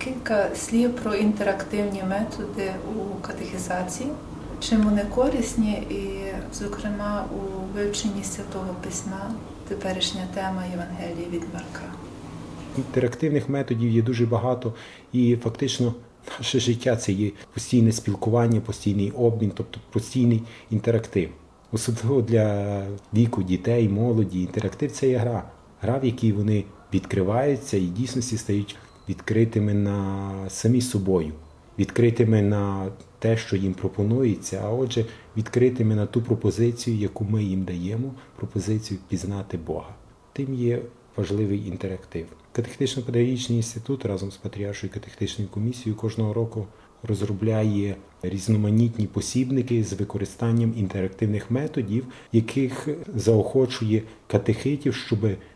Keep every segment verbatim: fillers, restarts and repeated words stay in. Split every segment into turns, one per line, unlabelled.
Кілька слів про інтерактивні методи у катехізації. Чим вони корисні і, зокрема, у вивченні Святого Письма, теперішня тема Євангелії від Марка.
Інтерактивних методів є дуже багато і фактично наше життя – це є постійне спілкування, постійний обмін, тобто постійний інтерактив. Особливо для віку дітей, молоді. Інтерактив – це є гра. Гра, в якій вони відкриваються і дійсності стають відкритими на самі собою, відкритими на те, що їм пропонується, а отже, відкритими на ту пропозицію, яку ми їм даємо, пропозицію пізнати Бога. Тим є важливий інтерактив. Катехетично-педагогічний інститут разом з Патріаршою катехетичною комісією кожного року розробляє різноманітні посібники з використанням інтерактивних методів, яких заохочує катехитів, щоб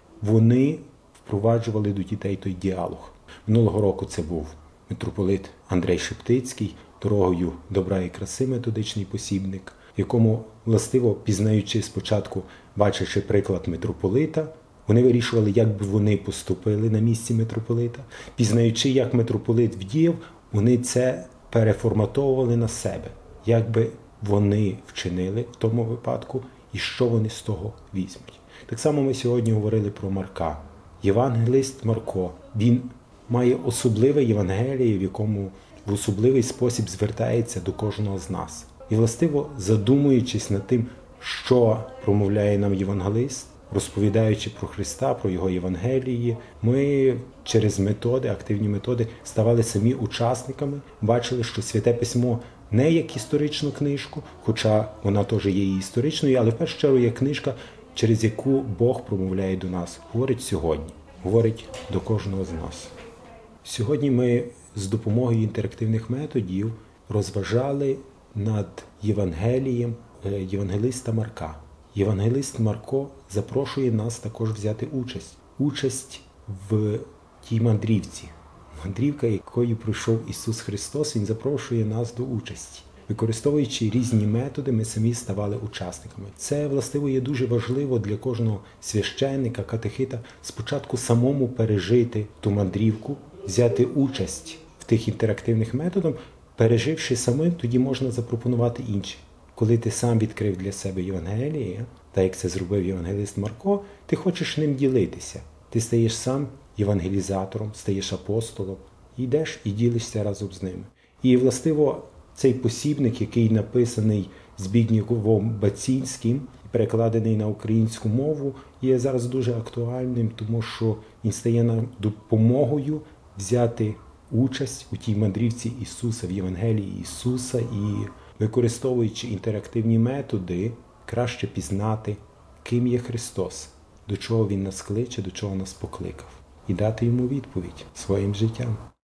вони впроваджували до дітей той діалог. Минулого року це був митрополит Андрей Шептицький, «Дорогою добра і краси» методичний посібник, в якому, властиво, пізнаючи спочатку, бачачи приклад митрополита, вони вирішували, як би вони поступили на місці митрополита. Пізнаючи, як митрополит вдіяв, вони це переформатовували на себе, як би вони вчинили в тому випадку і що вони з того візьмуть. Так само ми сьогодні говорили про Марка. Євангелист Марко, він має особливе Євангеліє, в якому в особливий спосіб звертається до кожного з нас. І, властиво, задумуючись над тим, що промовляє нам євангелист, розповідаючи про Христа, про Його Євангелії, ми через методи, активні методи, ставали самі учасниками, бачили, що Святе Письмо не як історичну книжку, хоча вона теж є і історичною, але в першу чергу як книжка, через яку Бог промовляє до нас, говорить сьогодні, говорить до кожного з нас. Сьогодні ми з допомогою інтерактивних методів розважали над Євангелієм євангелиста Марка. Євангелист Марко запрошує нас також взяти участь. Участь в тій мандрівці. Мандрівка, якою пройшов Ісус Христос, Він запрошує нас до участі. Використовуючи різні методи, ми самі ставали учасниками. Це, властиво, є дуже важливо для кожного священника, катехита спочатку самому пережити ту мандрівку, взяти участь в тих інтерактивних методах, переживши самим, тоді можна запропонувати інші. Коли ти сам відкрив для себе Євангеліє, так як це зробив євангелист Марко, ти хочеш ним ділитися. Ти стаєш сам євангелізатором, стаєш апостолом, йдеш і ділишся разом з ними. І, властиво, цей посібник, який написаний Збігнєвом Бацінським, перекладений на українську мову, є зараз дуже актуальним, тому що він стає нам допомогою взяти участь у тій мандрівці Ісуса, в Євангелії Ісуса і, використовуючи інтерактивні методи, краще пізнати, ким є Христос, до чого Він нас кличе, до чого нас покликав, і дати Йому відповідь своїм життям.